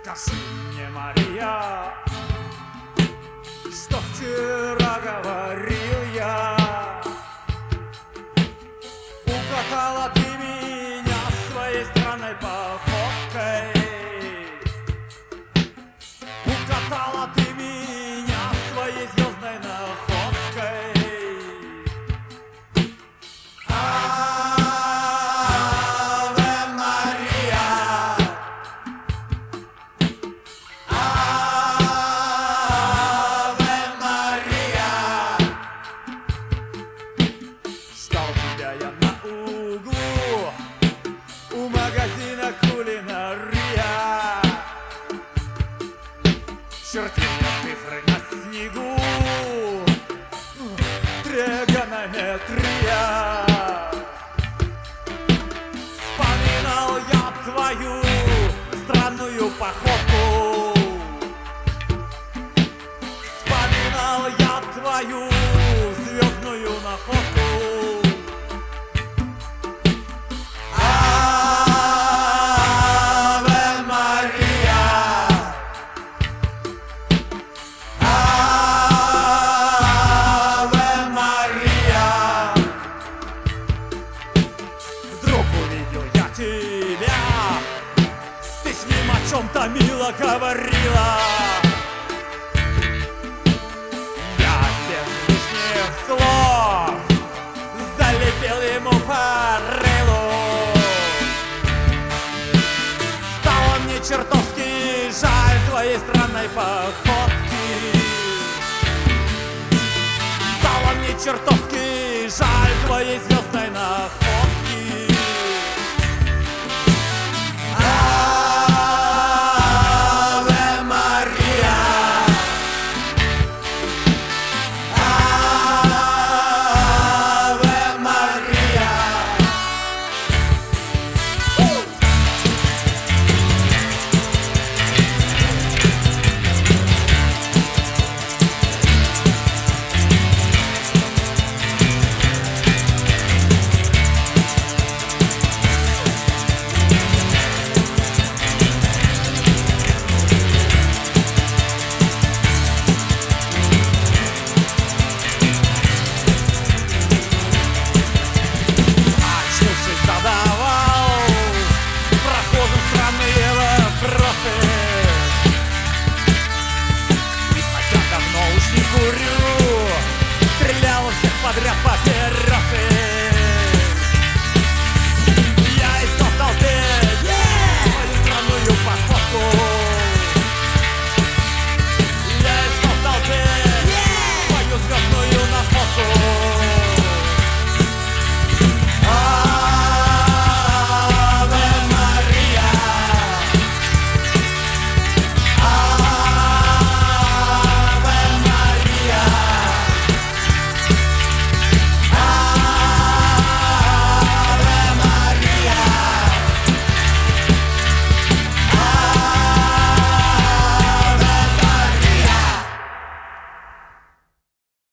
Скажи мне, Мария, что вчера говорил я? Укатала ты меня своей странной походкой. Укатала ты меня своей звездной находкой. Я на углу у магазина кулинария. Чертили цифры на снегу, тригонометрия. Вспоминал я твою странную походку. Вспоминал я твою звездную находку. Ты с ним о чем-то мило говорила. Я без лишних слов залепил ему по рылу. Стало мне чертовски жаль твоей странной походки. Стало мне чертовски жаль твоей звездной находки.